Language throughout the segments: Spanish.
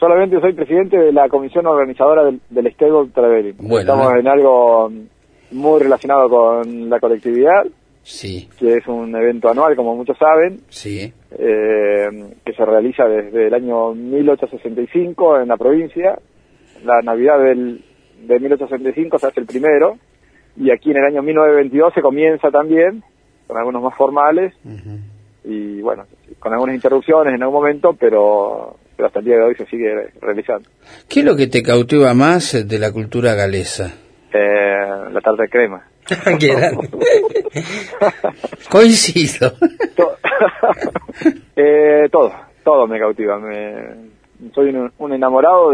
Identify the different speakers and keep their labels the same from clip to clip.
Speaker 1: solamente soy presidente de la comisión organizadora del Skateboard Traveling.
Speaker 2: Bueno,
Speaker 1: estamos en algo muy relacionado con la colectividad,
Speaker 2: sí,
Speaker 1: que es un evento anual, como muchos saben,
Speaker 2: sí,
Speaker 1: que se realiza desde el año 1865 en la provincia. La Navidad de 1865 se hace el primero, y aquí en el año 1922 se comienza también, con algunos más formales, y bueno, con algunas interrupciones en algún momento, pero hasta el día de hoy se sigue realizando.
Speaker 2: ¿Qué es lo que te cautiva más de la cultura galesa?
Speaker 1: La tarta de crema.
Speaker 2: ¿Qué era? Coincido.
Speaker 1: Todo me cautiva. Soy un enamorado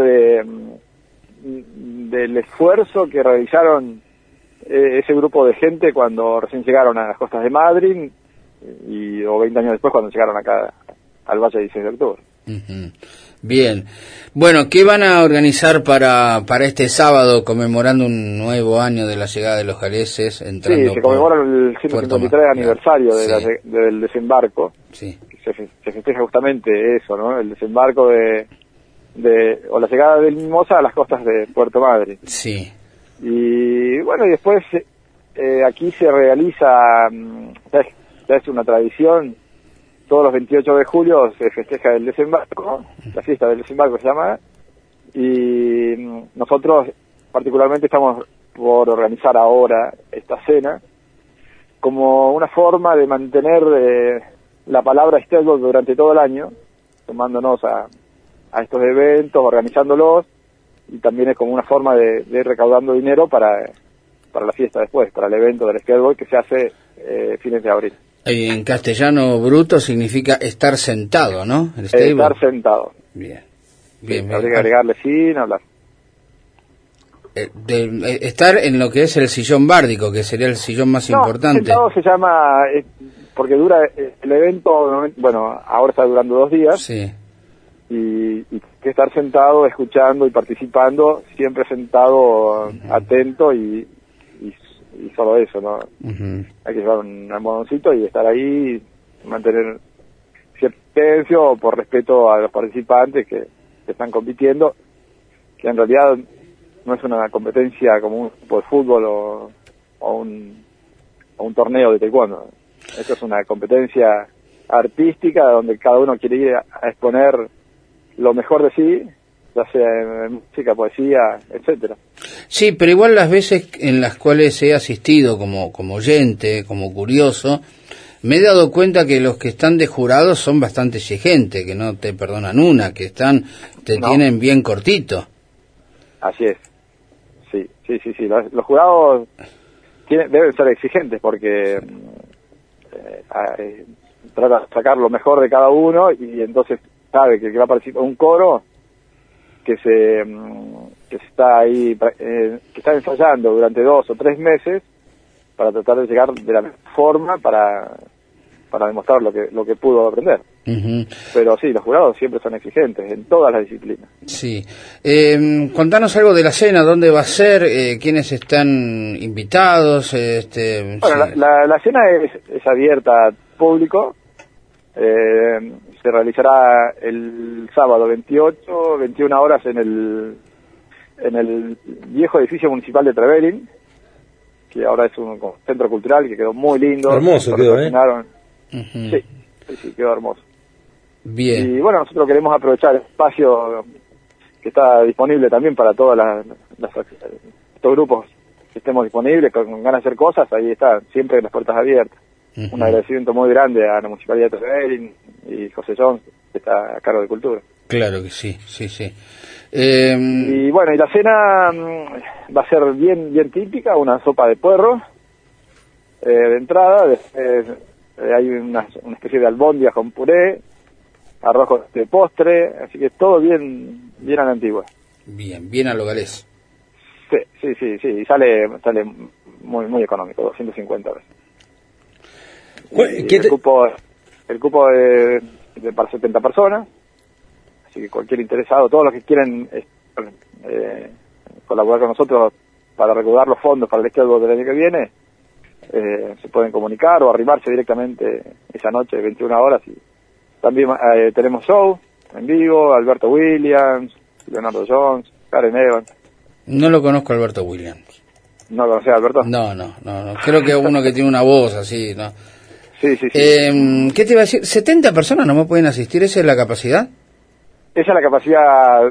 Speaker 1: del esfuerzo que realizaron ese grupo de gente cuando recién llegaron a las costas de Madrid, o 20 años después cuando llegaron acá al Valle 16 de Octubre.
Speaker 2: Bien. Bueno, ¿qué van a organizar para este sábado, conmemorando un nuevo año de la llegada de los galeses?
Speaker 1: Sí, se conmemora el 153 aniversario del desembarco.
Speaker 2: Sí.
Speaker 1: Se festeja justamente eso, ¿no? El desembarco o la llegada del Mimosa a las costas de Puerto Madryn.
Speaker 2: Sí.
Speaker 1: Y bueno, y después aquí se realiza, ya es una tradición, todos los 28 de julio se festeja el desembarco, la fiesta del desembarco se llama, y nosotros particularmente estamos por organizar ahora esta cena como una forma de mantener la palabra skateboard durante todo el año, sumándonos a estos eventos, organizándolos, y también es como una forma de ir recaudando dinero para la fiesta después, para el evento del skateboard que se hace fines de abril.
Speaker 2: En castellano bruto significa estar sentado, ¿no?
Speaker 1: Estar sentado.
Speaker 2: Bien.
Speaker 1: Bien, habría que agregarle sin hablar.
Speaker 2: Estar en lo que es el sillón bárdico, que sería el sillón más importante.
Speaker 1: Sentado se llama, porque dura el evento, bueno, ahora está durando 2 días.
Speaker 2: Sí.
Speaker 1: Y que estar sentado, escuchando y participando, siempre sentado, atento y solo eso, ¿no? Hay que llevar un almohadoncito y estar ahí, mantener cierto silencio por respeto a los participantes que están compitiendo, que en realidad no es una competencia como un grupo de fútbol o un torneo de taekwondo. Esto es una competencia artística donde cada uno quiere ir a exponer lo mejor de sí, ya sea en música, poesía, etcétera.
Speaker 2: Sí, pero igual las veces en las cuales he asistido como oyente, como curioso, me he dado cuenta que los que están de jurados son bastante exigentes, que no te perdonan una, que tienen bien cortito. Así
Speaker 1: es. Sí. Los jurados deben ser exigentes porque trata de sacar lo mejor de cada uno, y entonces sabe que va a participar un coro que está ahí, que está ensayando durante 2 o 3 meses para tratar de llegar de la mejor forma para demostrar lo que pudo aprender. Pero sí, los jurados siempre son exigentes en todas las disciplinas.
Speaker 2: Sí. Contanos algo de la cena, ¿dónde va a ser? ¿Quiénes están invitados?
Speaker 1: Bueno,
Speaker 2: sí.
Speaker 1: la cena es abierta al público. Se realizará el sábado 28, 21 horas en el viejo edificio municipal de Traveling, que ahora es un centro cultural que quedó muy lindo.
Speaker 3: Hermoso quedó,
Speaker 1: Sí, quedó hermoso.
Speaker 2: Bien.
Speaker 1: Y bueno, nosotros queremos aprovechar el espacio que está disponible también para todos estos grupos que estemos disponibles, con ganas de hacer cosas, ahí está, siempre las puertas abiertas. Un agradecimiento muy grande a la Municipalidad de Traveling y José Jones, que está a cargo de Cultura.
Speaker 2: Claro que sí.
Speaker 1: Y bueno, y la cena va a ser bien típica, una sopa de puerro de entrada, hay una especie de albóndigas con puré, arroz de postre, así que todo bien a la antigua.
Speaker 2: Bien a lo galés.
Speaker 1: Sí, y sale muy económico, 250 veces. El cupo de para 70 personas, así que cualquier interesado, todos los que quieren colaborar con nosotros para recaudar los fondos para el skateboard del año que viene, se pueden comunicar o arrimarse directamente esa noche, 21 horas. Y también tenemos show, en vivo, Alberto Williams, Leonardo Jones, Karen Evans.
Speaker 2: No lo conozco, Alberto Williams.
Speaker 1: ¿No lo conocés, Alberto?
Speaker 2: No. Creo que uno que tiene una voz así, ¿no?
Speaker 1: Sí.
Speaker 2: ¿Qué te iba a decir? ¿70 personas no me pueden asistir? ¿Esa es la capacidad?
Speaker 1: Esa es la capacidad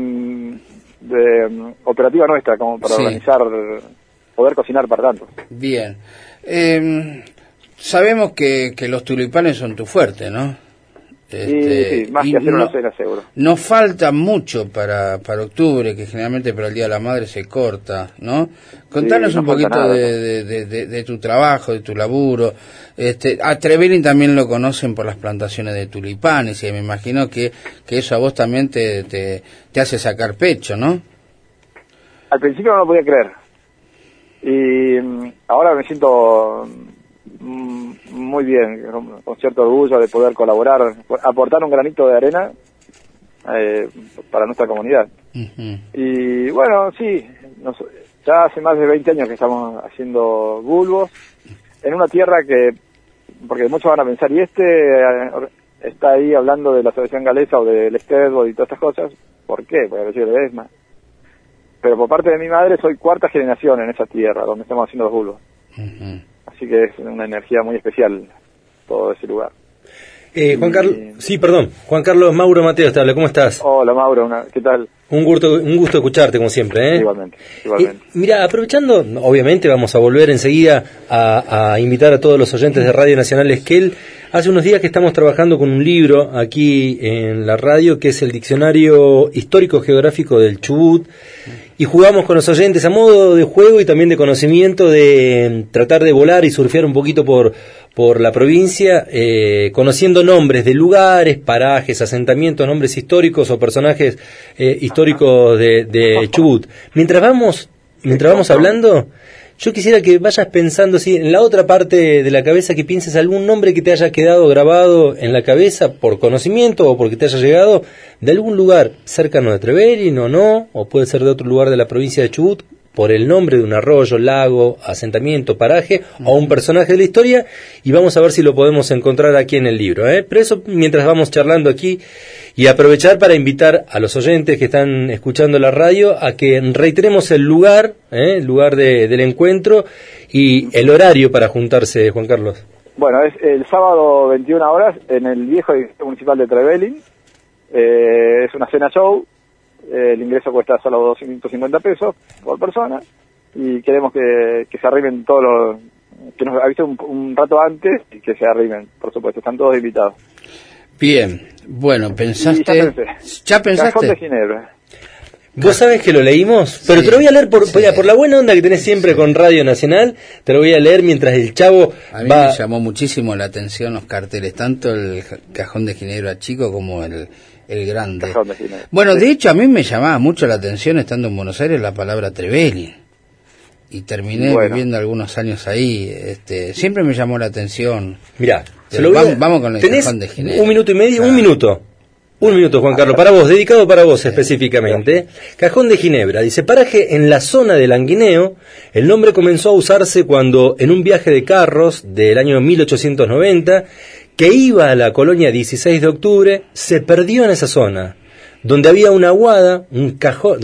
Speaker 1: operativa nuestra, como para organizar, poder cocinar para tanto.
Speaker 2: Bien. Sabemos que los tulipanes son tu fuerte, ¿no?
Speaker 1: Sí, más que hacer una cena, seguro.
Speaker 2: Nos falta mucho para octubre, que generalmente para el Día de la Madre se corta, ¿no? Contanos un poquito de tu trabajo, de tu laburo. A Trevelin también lo conocen por las plantaciones de tulipanes, y me imagino que eso a vos también te hace sacar pecho, ¿no?
Speaker 1: Al principio no lo podía creer. Y ahora me siento muy bien, con cierto orgullo de poder colaborar, aportar un granito de arena para nuestra comunidad.
Speaker 2: Uh-huh.
Speaker 1: Y bueno, sí, ya hace más de 20 años que estamos haciendo bulbos en una tierra porque muchos van a pensar, y está ahí hablando de la asociación galesa o del Stedboard y todas estas cosas. ¿Por qué? Porque yo de ESMA. Pero por parte de mi madre soy cuarta generación en esa tierra donde estamos haciendo los bulbos.
Speaker 2: Uh-huh.
Speaker 1: Así que es una energía muy especial todo ese lugar.
Speaker 3: Juan Carlos Mauro Mateo te habla, ¿cómo estás?
Speaker 1: Hola Mauro, ¿qué tal?
Speaker 3: Un gusto escucharte como siempre, ¿eh?
Speaker 1: Igualmente.
Speaker 3: Mira, aprovechando, obviamente vamos a volver enseguida a invitar a todos los oyentes de Radio Nacional Esquel. Hace unos días que estamos trabajando con un libro aquí en la radio que es el Diccionario Histórico Geográfico del Chubut, y jugamos con los oyentes a modo de juego y también de conocimiento, de tratar de volar y surfear un poquito por la provincia, conociendo nombres de lugares, parajes, asentamientos, nombres históricos o personajes históricos de Chubut. Mientras vamos hablando, yo quisiera que vayas pensando en la otra parte de la cabeza, que pienses algún nombre que te haya quedado grabado en la cabeza por conocimiento o porque te haya llegado de algún lugar cercano de Trevelin o no, o puede ser de otro lugar de la provincia de Chubut, por el nombre de un arroyo, lago, asentamiento, paraje o un personaje de la historia, y vamos a ver si lo podemos encontrar aquí en el libro, ¿eh? Pero eso mientras vamos charlando aquí, y aprovechar para invitar a los oyentes que están escuchando la radio a que reiteremos el lugar del encuentro y el horario para juntarse, Juan Carlos.
Speaker 1: Bueno, es el sábado 21 horas en el viejo edificio municipal de Trevelin. Es una cena show. El ingreso cuesta solo 250 pesos por persona, y queremos que se arrimen todos los que nos avisen un rato antes, y que se arrimen, por supuesto, están todos invitados.
Speaker 2: Bien, bueno, ¿pensaste? ¿Ya pensaste?
Speaker 1: Cajón de Ginebra.
Speaker 3: Vos sabés que lo leímos, pero te lo voy a leer por la buena onda que tenés siempre con Radio Nacional, te lo voy a leer mientras el chavo
Speaker 2: A mí me llamó muchísimo la atención los carteles, tanto el Cajón de Ginebra chico como el grande. Bueno, de hecho a mí me llamaba mucho la atención, estando en Buenos Aires, la palabra Trevelin, y terminé viviendo algunos años ahí. Siempre me llamó la atención.
Speaker 3: Mirá,
Speaker 2: vamos con el Cajón de Ginebra.
Speaker 3: Un minuto y medio, un minuto, Juan Carlos, para vos, dedicado para vos específicamente. Cajón de Ginebra, dice: paraje en la zona del Anguineo. El nombre comenzó a usarse cuando, en un viaje de carros del año 1890, que iba a la colonia 16 de octubre, se perdió en esa zona, donde había una aguada, un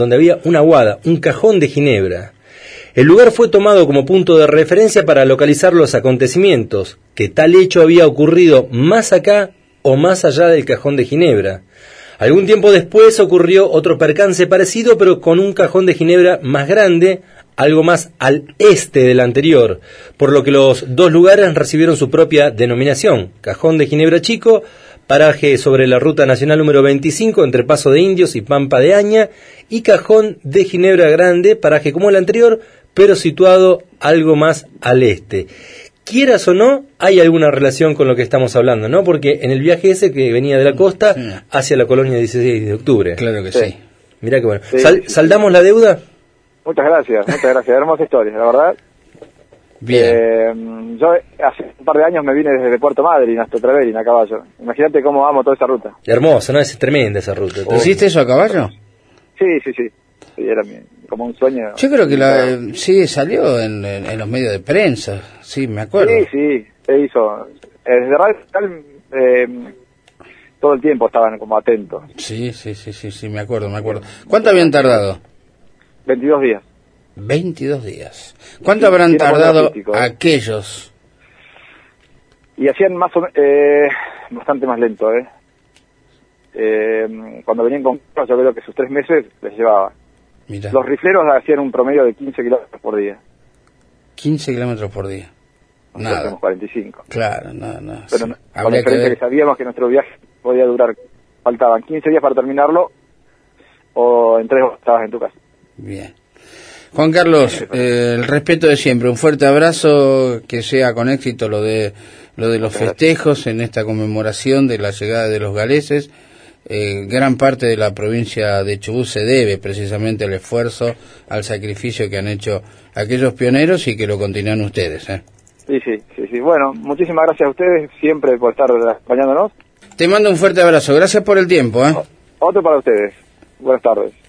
Speaker 3: cajón de Ginebra. El lugar fue tomado como punto de referencia para localizar los acontecimientos, que tal hecho había ocurrido más acá o más allá del Cajón de Ginebra. Algún tiempo después ocurrió otro percance parecido, pero con un Cajón de Ginebra más grande, algo más al este del anterior, por lo que los dos lugares recibieron su propia denominación: Cajón de Ginebra Chico, paraje sobre la ruta nacional número 25 entre Paso de Indios y Pampa de Aña, y Cajón de Ginebra Grande, paraje como el anterior, pero situado algo más al este. Quieras o no, hay alguna relación con lo que estamos hablando, ¿no? Porque en el viaje ese que venía de la costa hacia la colonia 16 de octubre.
Speaker 2: Claro que sí.
Speaker 3: Mirá que bueno. ¿Saldamos la deuda?
Speaker 1: Muchas gracias. Hermosa historia, la verdad.
Speaker 2: Bien.
Speaker 1: Yo hace un par de años me vine desde Puerto Madryn hasta Trevelin a caballo. Imagínate cómo amo toda esa ruta.
Speaker 3: Hermosa, ¿no? Es tremenda esa ruta.
Speaker 2: ¿Hiciste eso a caballo?
Speaker 1: Sí, era como un sueño.
Speaker 2: Yo creo que salió en los medios de prensa, sí, me acuerdo.
Speaker 1: Sí, se hizo. Desde Radio todo el tiempo estaban como atentos.
Speaker 2: Sí, me acuerdo. ¿Cuánto habían tardado?
Speaker 1: 22 días.
Speaker 2: 22 días. ¿Cuánto habrán tardado aquellos?
Speaker 1: Y hacían bastante más lento, cuando venían con yo creo que sus 3 meses les llevaba.
Speaker 2: Mirá.
Speaker 1: Los rifleros hacían un promedio de 15 kilómetros por día.
Speaker 2: 15 kilómetros por día. Nada.
Speaker 1: Hacemos 45.
Speaker 2: Claro, no.
Speaker 1: Pero
Speaker 2: sí.
Speaker 1: con la diferencia que sabíamos que nuestro viaje podía durar, faltaban 15 días para terminarlo, o en 3 estabas en tu casa.
Speaker 2: Bien. Juan Carlos, el respeto de siempre, un fuerte abrazo, que sea con éxito lo de los festejos en esta conmemoración de la llegada de los galeses. Gran parte de la provincia de Chubut se debe precisamente al esfuerzo, al sacrificio que han hecho aquellos pioneros y que lo continúan ustedes.
Speaker 1: Sí. Bueno, muchísimas gracias a ustedes siempre por estar acompañándonos.
Speaker 2: Te mando un fuerte abrazo, gracias por el tiempo.
Speaker 1: Otro para ustedes. Buenas tardes.